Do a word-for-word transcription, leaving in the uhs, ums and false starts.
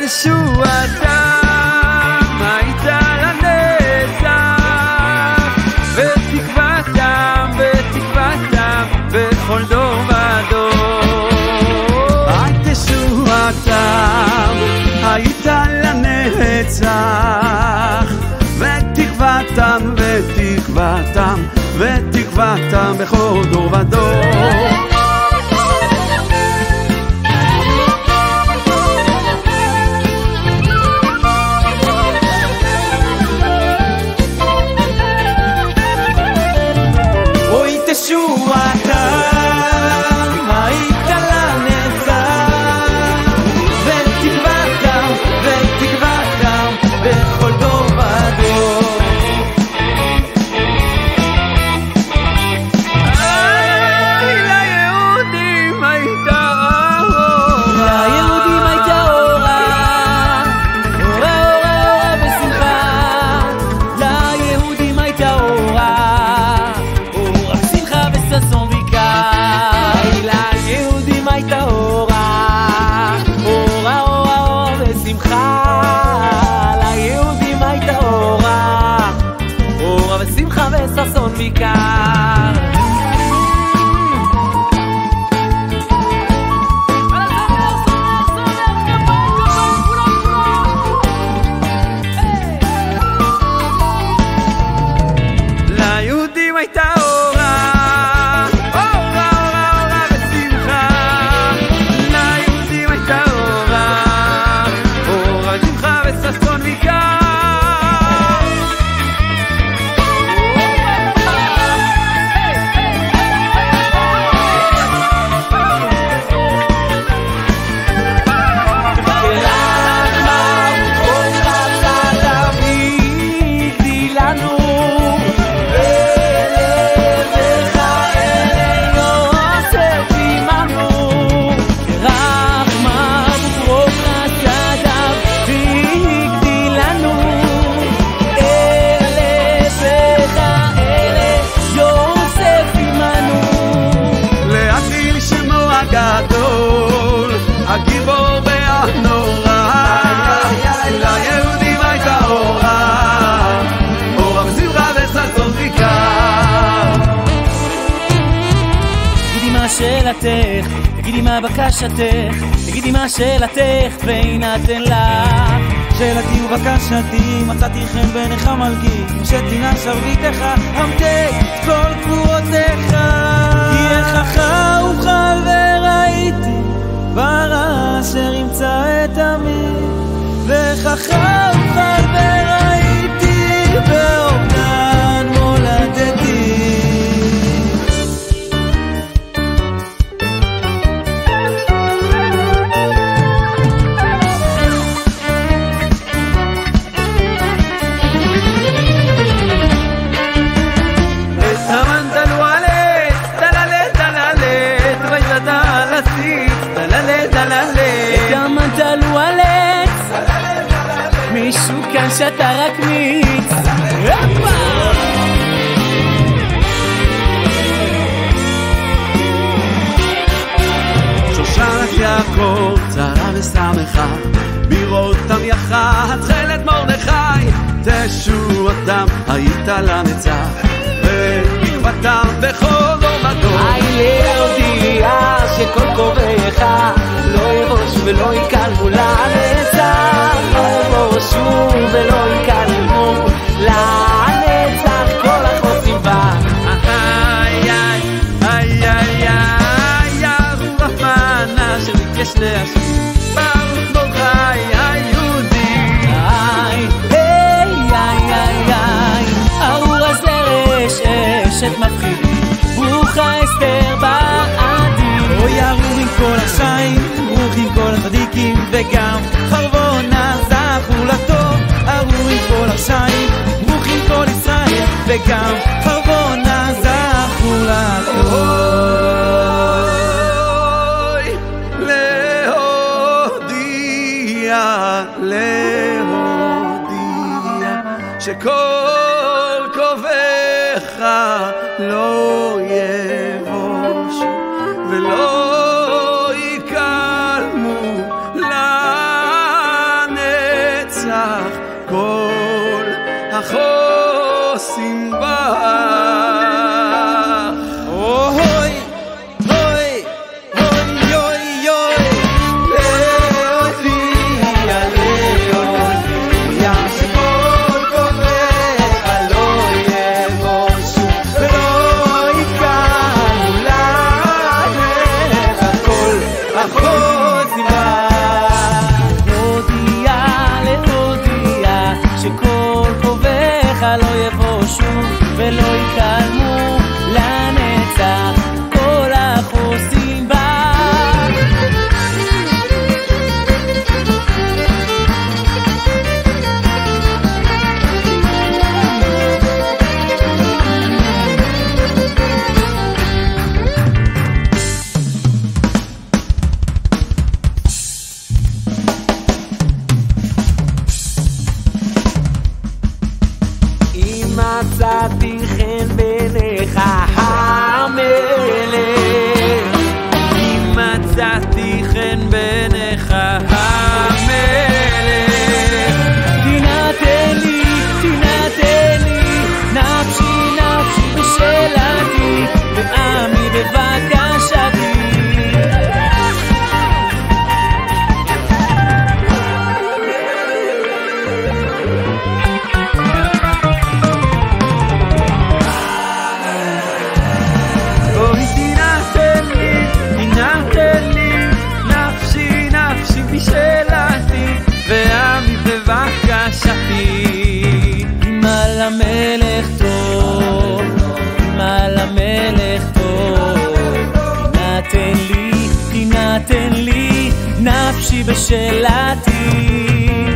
תשועתם הייתה לנצח, ותקוותם ותקוותם בכל דור ודור. תשועתם הייתה לנצח, ותקוותם ותקוותם ותקוותם בכל דור ודור. ששון ויקר ליהודים הייתה אורה, אורה, אורה, אורה ושמחה. ליהודים הייתה אורה, אורה ושמחה וששון ויקר. גדול, הגיבור והנורא, ליהודים הייתה אורה, אורה ושמחה וששון ויקר. תגידי מה שאלתך, תגידי מה בקשתך, תגידי מה שאלתך ויינתן לך. שאלתי ובקשתי, מצאתי חן בעיניך מלכי, שתינה שרביטך, המתק כל גבורותיך. כי איכך אוכל וראיתי ברע אשר ימצא את עמי, ואיכך אוכל וראיתי באובדן מולדתי. תלו על עץ, מישהו כאן שתה רק מיץ. שושנת יעקב צרה ושמחה, בראותם יחד תכלת מרדכי. תשועתם הייתה לנצח, ותקוותם בכל דור ודור. היי להודיע שכל קובעך לא יבוש ולא יקלמו לנצח, לא יבושו ולא יקלמו לנצח, כל החוסים בה. איי איי איי איי איי הרוח מנה שביקש להשיב ברוך מרדכי היהודי. איי איי איי איי איי ארור הזרש אשת מפחידים, ברוכה אסתר בעדים. אוי ארורים כל השיים, ברוכים כל הצדיקים, וגם חרבונה זכו לטוב. ארורים כל השיים, ברוכים כל ישראל, וגם חרבונה זכו לטוב. אוי להודיע, להודיע שכל קובעך לא יבוש ולא יקלמו לנצח. כל החוסים בך. אוי, אוי, אוי, אוי, אוי, לאוזיה, לאוזיה, שכל כובך לא יבושו ולא יקלו לך כל החוסים בך. שכל כובך לא יבושו ולא יקלמו לנצח כל החוסים בה. מצאתי חן בעיניך המלך, אם מצאתי חן בעיניך המלך, תינתן לי, תינתן לי, נפשי נפשי בשאלתי, ועמי בבקשתי. על המלך טוב, על המלך טוב, תינתן לי, תינתן לי, נפשי בשאלתי.